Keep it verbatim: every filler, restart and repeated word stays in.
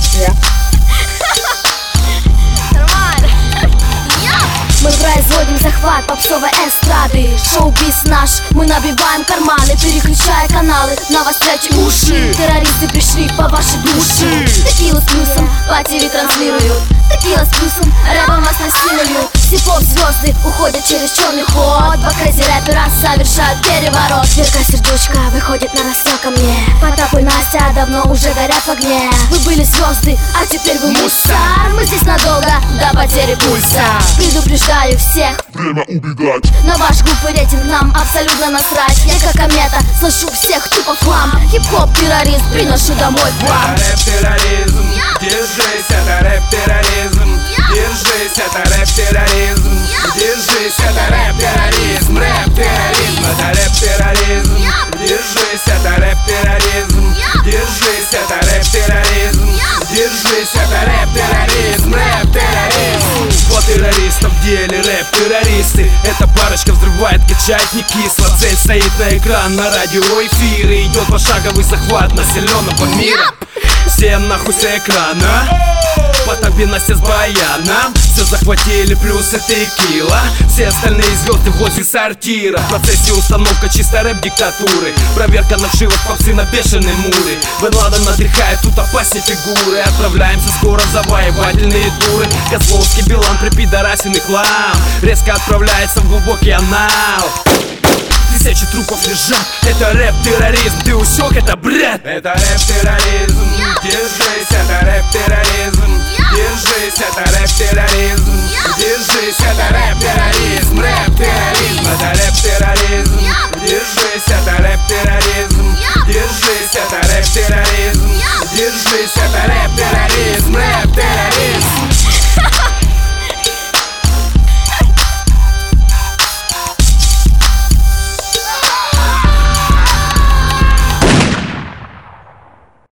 Мы производим захват попсовой эстрады. Шоу-биз наш, мы набиваем карманы, переключая каналы, навостряйте уши. Террористы пришли по вашей душе. Текила с плюсом, потери транслируют. Текила с плюсом, рэпом вас насилуют. Сипов звезды уходят через черный ход. Два крэзи рэпера совершают переворот. Верка сердечко выходит на рассвет ко мне. Потап и Настя давно уже горят в огне. Вы были звезды, а теперь вы мусор. Мы здесь надолго, до потери пульса. Предупреждаю всех, время убегать. на ваш глупый рейтинг нам абсолютно насрать. Я как комета, слышу всех тупо в хлам. Хип-хоп террорист, приношу домой вам. Это рэп-терроризм, держись, это рэп-терроризм. Держись, это рэп-терроризм. Держись, это рэп-терроризм. Рэп-терроризм, это рэп-терроризм. Держись, это рэп-терроризм. Держись, это рэп-терроризм. Держись, это рэп-терроризм. Рэп-терроризм. Вот террористов в деле рэп-террористы. Эта парочка взрывает, качает не кисло. Цель стоит на экран, на радиоэфире. Идет пошаговый захват населенного мира. Все нахуй с экрана, Потап и Настя с баяном. Все захватили, плюс и текила. Все остальные звезды возле сортира. В процессе установка чистой рэп-диктатуры. Проверка на вшивость попсы на бешеной муре. Бен Ладен отдыхает, тут опаснее фигуры. Отправляемся скоро в завоевательные туры. Козловский Билан припидорасенный хлам резко отправляется в глубокий анал. Тысячи трупов лежат, это рэп-терроризм. Ты усек, это бред. Это рэп-терроризм. Держись, это рэп-терроризм. Держись, это рэп-терроризм.